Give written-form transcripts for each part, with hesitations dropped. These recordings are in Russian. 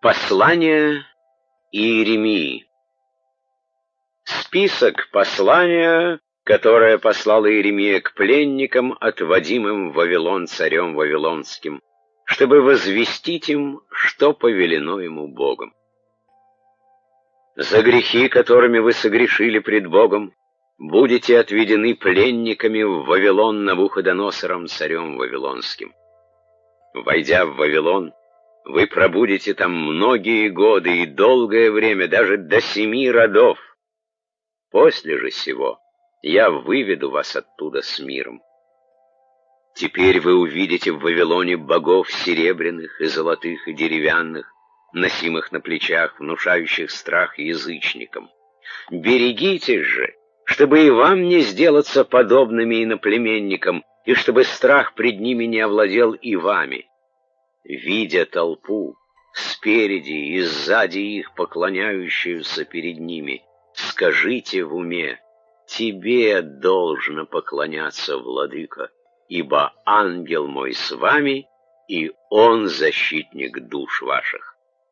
Послание Иеремии. Список послания, которое послал Иеремия к пленникам, отводимым в Вавилон царем Вавилонским, чтобы возвестить им, что повелено ему Богом. За грехи, которыми вы согрешили пред Богом, будете отведены пленниками в Вавилон Навуходоносором царем Вавилонским. Войдя в Вавилон, вы пробудете там многие годы и долгое время, даже до 7 родов. После же сего я выведу вас оттуда с миром. Теперь вы увидите в Вавилоне богов серебряных и золотых и деревянных, носимых на плечах, внушающих страх язычникам. Берегитесь же, чтобы и вам не сделаться подобными иноплеменникам, и чтобы страх пред ними не овладел и вами. Видя толпу, спереди и сзади их поклоняющуюся перед ними, скажите в уме: «Тебе должно поклоняться, владыка, ибо ангел мой с вами, и он защитник душ ваших».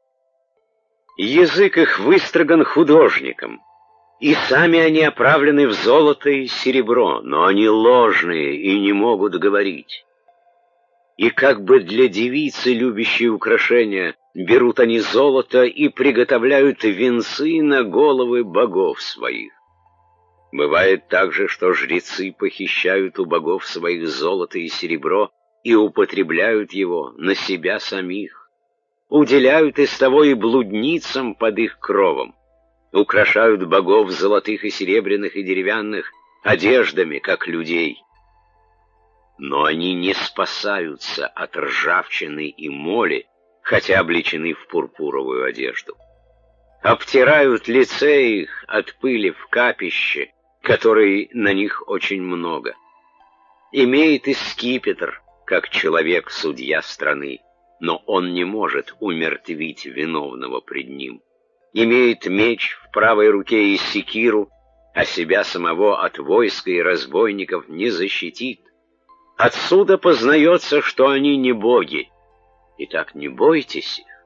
Язык их выстроган художником, и сами они оправлены в золото и серебро, но они ложные и не могут говорить. И как бы для девицы, любящей украшения, берут они золото и приготовляют венцы на головы богов своих. Бывает также, что жрецы похищают у богов своих золото и серебро и употребляют его на себя самих. Уделяют из того и блудницам под их кровом. Украшают богов золотых и серебряных и деревянных одеждами, как людей. Но они не спасаются от ржавчины и моли, хотя облечены в пурпуровую одежду. Обтирают лице их от пыли в капище, которой на них очень много. Имеет и скипетр, как человек-судья страны, но он не может умертвить виновного пред ним. Имеет меч в правой руке и секиру, а себя самого от войска и разбойников не защитит. Отсюда познается, что они не боги. Итак, не бойтесь их.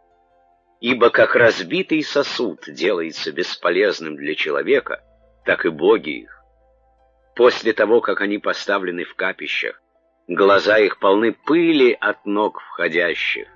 Ибо как разбитый сосуд делается бесполезным для человека, так и боги их. После того, как они поставлены в капищах, глаза их полны пыли от ног входящих.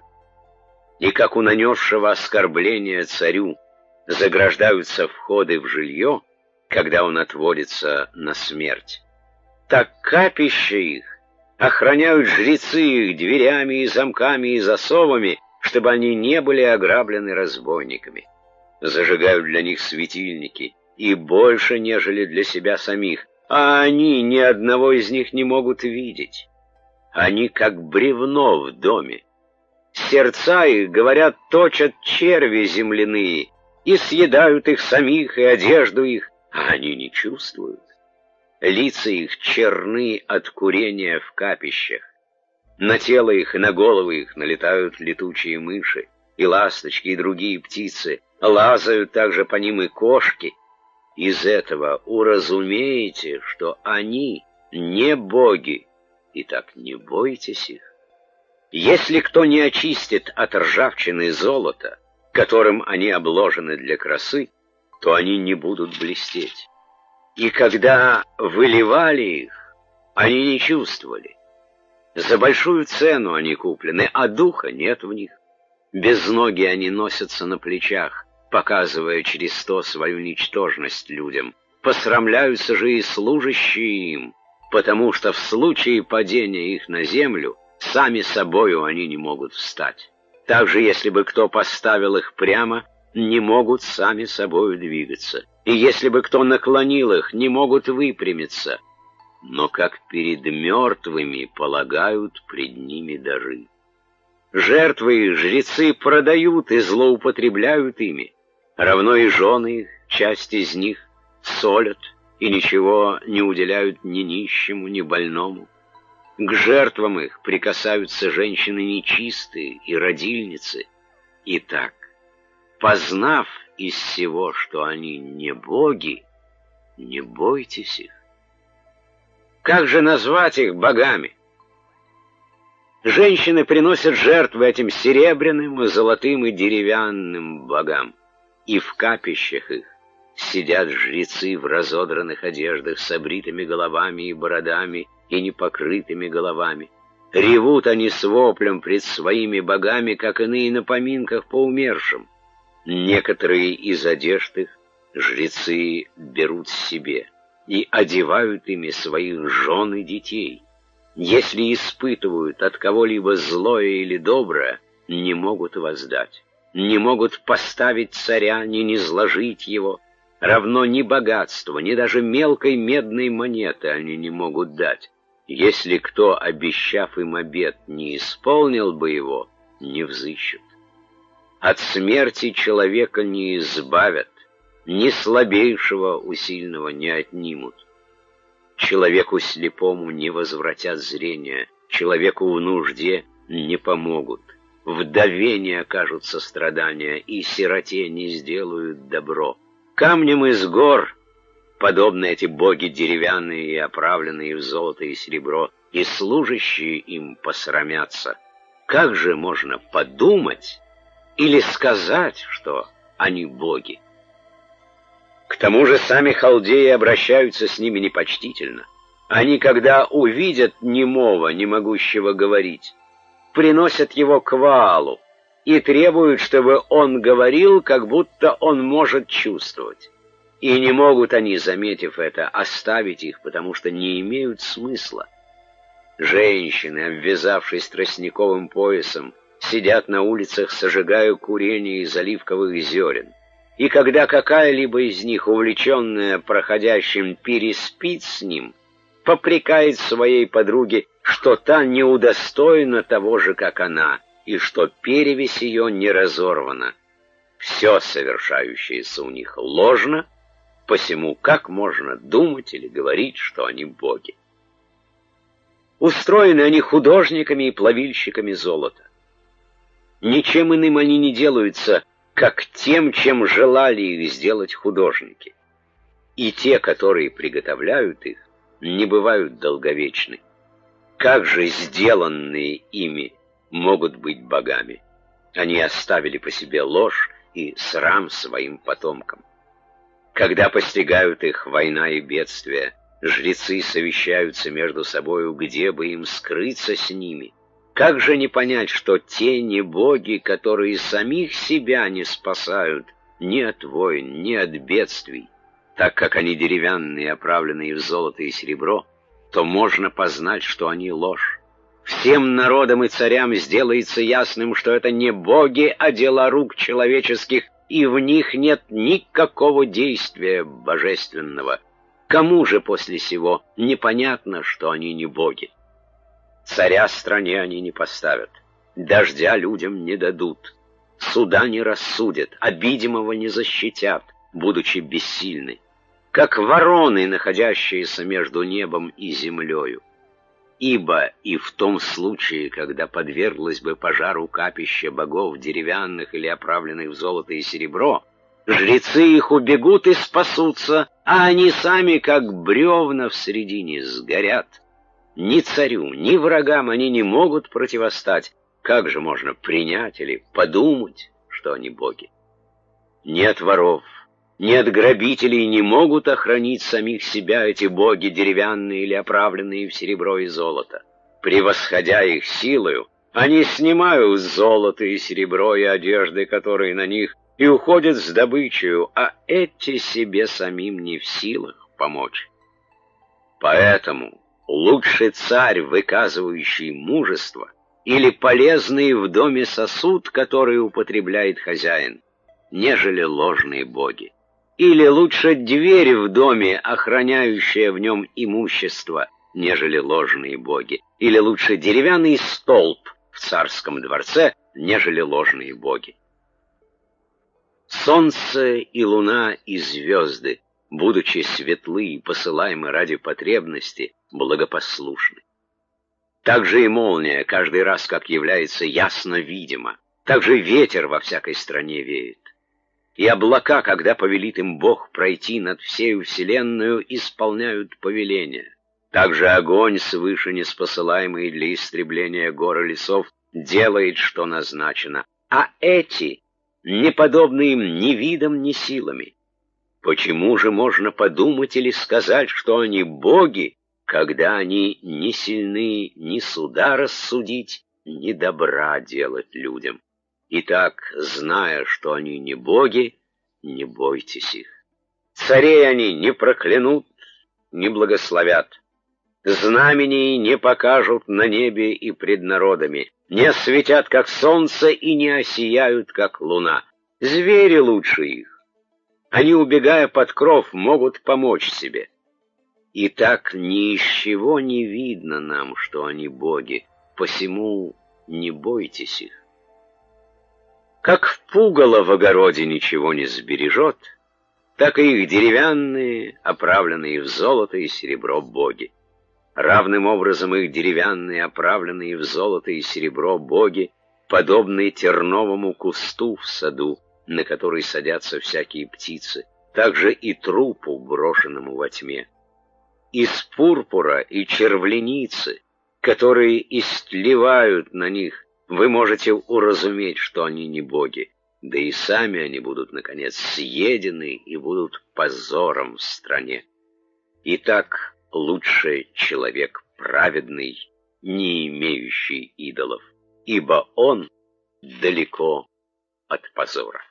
И как у нанесшего оскорбления царю заграждаются входы в жилье, когда он отводится на смерть, так капища их охраняют жрецы их дверями и замками и засовами, чтобы они не были ограблены разбойниками. Зажигают для них светильники, и больше, нежели для себя самих, а они ни одного из них не могут видеть. Они как бревно в доме. Сердца их, говорят, точат черви земляные, и съедают их самих и одежду их, а они не чувствуют. Лица их черны от курения в капищах. На тело их и на головы их налетают летучие мыши, и ласточки, и другие птицы, лазают также по ним и кошки. Из этого уразумеете, что они не боги, и так не бойтесь их. Если кто не очистит от ржавчины золота, которым они обложены для красы, то они не будут блестеть. И когда выливали их, они не чувствовали. За большую цену они куплены, а духа нет в них. Без ноги они носятся на плечах, показывая через то свою ничтожность людям. Посрамляются же и служащие им, потому что в случае падения их на землю сами собою они не могут встать. Также, если бы кто поставил их прямо, не могут сами собою двигаться. И если бы кто наклонил их, не могут выпрямиться. Но как перед мертвыми полагают пред ними дары. Жертвы их жрецы продают и злоупотребляют ими. Равно и жены их, часть из них, солят и ничего не уделяют ни нищему, ни больному. К жертвам их прикасаются женщины нечистые и родильницы. Итак, познав из всего, что они не боги, не бойтесь их. Как же назвать их богами? Женщины приносят жертвы этим серебряным, золотым и деревянным богам. И в капищах их сидят жрецы в разодранных одеждах с обритыми головами и бородами и непокрытыми головами. Ревут они с воплем пред своими богами, как иные на поминках по умершим. Некоторые из одежд их жрецы берут себе и одевают ими своих жен и детей. Если испытывают от кого-либо злое или доброе, не могут воздать, не могут поставить царя, ни низложить его, равно ни богатства, ни даже мелкой медной монеты они не могут дать. Если кто, обещав им обет, не исполнил бы его, не взыщут. От смерти человека не избавят, ни слабейшего у сильного не отнимут. Человеку слепому не возвратят зрение, человеку в нужде не помогут, вдове не окажут сострадания и сироте не сделают добро. Камнем из гор подобны эти боги деревянные и оправленные в золото и серебро, и служащие им посрамятся. Как же можно подумать или сказать, что они боги? К тому же сами халдеи обращаются с ними непочтительно. Они, когда увидят немого, не могущего говорить, приносят его к Ваалу и требуют, чтобы он говорил, как будто он может чувствовать. И не могут они, заметив это, оставить их, потому что не имеют смысла. Женщины, обвязавшись тростниковым поясом, сидят на улицах, сожигая курение из оливковых зерен. И когда какая-либо из них, увлеченная проходящим, переспит с ним, попрекает своей подруге, что та не удостоена того же, как она, и что перевесь ее не разорвана. Все совершающееся у них ложно, посему как можно думать или говорить, что они боги? Устроены они художниками и плавильщиками золота. Ничем иным они не делаются, как тем, чем желали их сделать художники. И те, которые приготовляют их, не бывают долговечны. Как же сделанные ими могут быть богами? Они оставили по себе ложь и срам своим потомкам. Когда постигают их война и бедствия, жрецы совещаются между собою, где бы им скрыться с ними. Как же не понять, что те не боги, которые самих себя не спасают ни от войн, ни от бедствий, так как они деревянные, оправленные в золото и серебро, то можно познать, что они ложь. Всем народам и царям сделается ясным, что это не боги, а дела рук человеческих, и в них нет никакого действия божественного. Кому же после сего непонятно, что они не боги? Царя стране они не поставят, дождя людям не дадут, суда не рассудят, обидимого не защитят, будучи бессильны, как вороны, находящиеся между небом и землею. Ибо и в том случае, когда подверглось бы пожару капища богов деревянных или оправленных в золото и серебро, жрецы их убегут и спасутся, а они сами, как бревна в середине, сгорят. Ни царю, ни врагам они не могут противостать. Как же можно принять или подумать, что они боги? Ни от воров, ни от грабителей не могут охранить самих себя эти боги, деревянные или оправленные в серебро и золото. Превосходя их силою, они снимают золото и серебро и одежды, которые на них, и уходят с добычей, а эти себе самим не в силах помочь. Поэтому лучше царь, выказывающий мужество, или полезный в доме сосуд, который употребляет хозяин, нежели ложные боги. Или лучше дверь в доме, охраняющая в нем имущество, нежели ложные боги. Или лучше деревянный столб в царском дворце, нежели ложные боги. Солнце и луна и звезды, будучи светлы и посылаемы ради потребности, благопослушны. Так же и молния каждый раз, как является ясно видима, так же ветер во всякой стране веет. И облака, когда повелит им Бог пройти над всею вселенную, исполняют повеление. Также огонь, свыше неспосылаемый для истребления гор и лесов, делает, что назначено. А эти, не подобны им ни видом, ни силами. Почему же можно подумать или сказать, что они боги, когда они не сильны ни суда рассудить, ни добра делать людям? Итак, зная, что они не боги, не бойтесь их. Царей они не проклянут, не благословят. Знамений не покажут на небе и пред народами, не осветят, как солнце, и не осияют, как луна. Звери лучше их. Они, убегая под кров, могут помочь себе. И так ни из чего не видно нам, что они боги, посему не бойтесь их. Как пугало в огороде ничего не сбережет, так и их деревянные, оправленные в золото и серебро боги. Равным образом их деревянные, оправленные в золото и серебро боги, подобны терновому кусту в саду, на который садятся всякие птицы, также и трупу, брошенному во тьме. Из пурпура и червленицы, которые истлевают на них, вы можете уразуметь, что они не боги, да и сами они будут, наконец, съедены и будут позором в стране. Итак, лучше человек праведный, не имеющий идолов, ибо он далеко от позора.